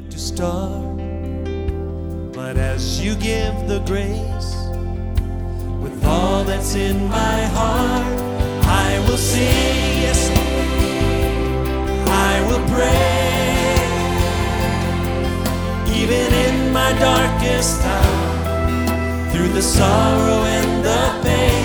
to start. But as you give the grace, with all that's in my heart, I will sing, yes, I will pray. Even in my darkest hour, through the sorrow and the pain,